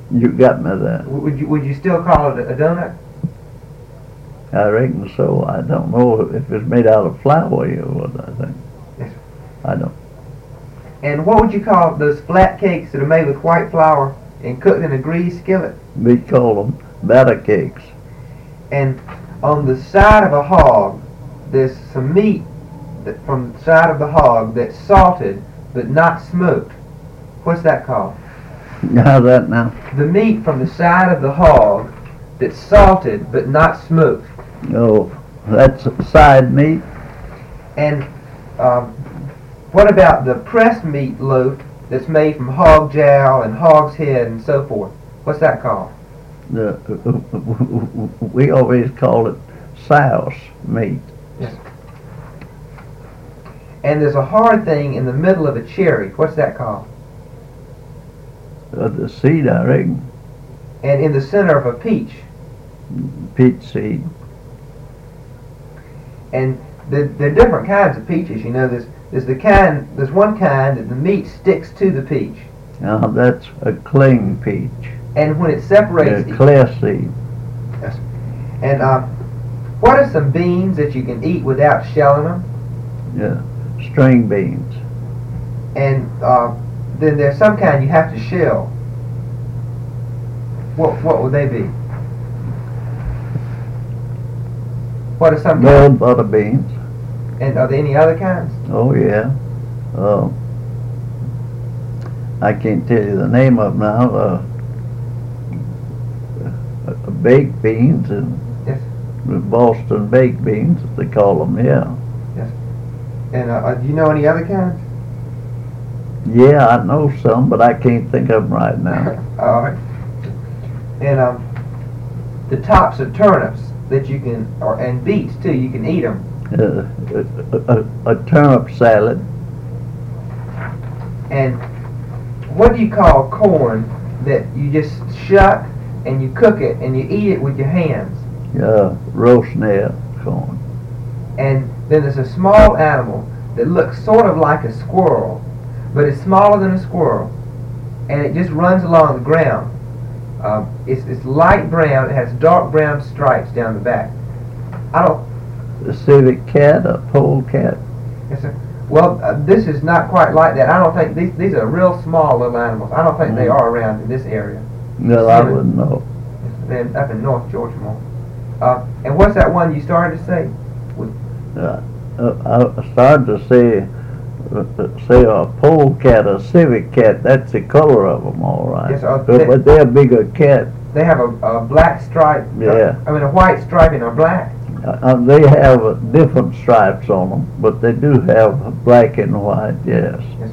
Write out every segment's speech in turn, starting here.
You got me there. Would you still call it a donut? I reckon so. I don't know if it's made out of flour or what, I think. Yes. I don't. And what would you call those flat cakes that are made with white flour and cooked in a greased skillet? We call them batter cakes. And on the side of a hog, there's some meat from the side of the hog that's salted but not smoked. What's that called? How's that now? The meat from the side of the hog that's salted but not smoked. Oh, that's side meat. And what about the pressed meat loaf that's made from hog jowl and hog's head and so forth? What's that called? We always call it souse meat. Yes. And there's a hard thing in the middle of a cherry. What's that called? The seed, I reckon. And in the center of a peach. Peach seed. And there are different kinds of peaches. You know, there's one kind that the meat sticks to the peach. Now that's a cling peach. And when it separates, clear seed. Yes. And what are some beans that you can eat without shelling them? Yeah, string beans. And then there's some kind you have to shell. What would they be? What are some Gold butter beans. And are there any other kinds? Oh yeah. I can't tell you the name of them now. Baked beans and yes. Boston baked beans, they call them. Yeah. Yes. And do you know any other kinds? Yeah, I know some, but I can't think of them right now. All right. And the tops of turnips that you can, and beets too, you can eat them. A turnip salad. And what do you call corn that you just shuck and you cook it and you eat it with your hands? Roast nail corn. And then there's a small animal that looks sort of like a squirrel, but it's smaller than a squirrel, and it just runs along the ground. It's light brown. It has dark brown stripes down the back. A civet cat, a polecat. Yes, sir. Well, this is not quite like that. I don't think these are real small little animals. I don't think they are around in this area. No, I wouldn't know. They're up in North Georgia more. And what's that one you started to say? I started to say a polecat, a civet cat. That's the color of them, all right. Yes, but they're a bigger cat. They have a black stripe. Yeah. A white stripe and a black. They have different stripes on them, but they do have black and white. Yes. Yes.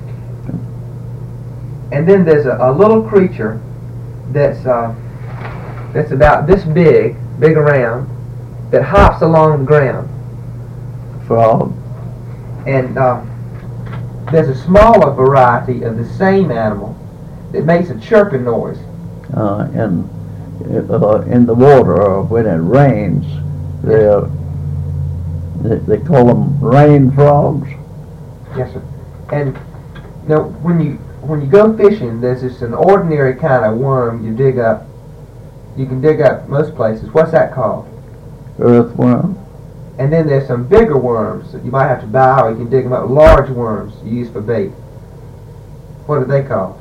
And then there's a little creature that's about this big around, that hops along the ground. Frog. And there's a smaller variety of the same animal that makes a chirping noise. And in the water, or when it rains, they call them rain frogs. Yes, sir. And now, when you go fishing, there's just an ordinary kind of worm you dig up. You can dig up most places. What's that called? Earthworm. And then there's some bigger worms that you might have to buy, or you can dig them up. Large worms you use for bait. What are they called?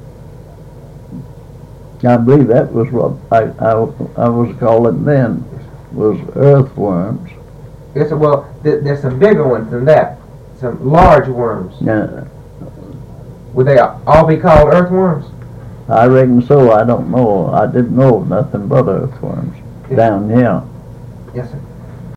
I believe that was what I was calling then, was earthworms. Yes, well, there's some bigger ones than that. Some large worms. Yeah. Would they all be called earthworms? I reckon so. I don't know. I didn't know nothing but earthworms down here. Yes, sir.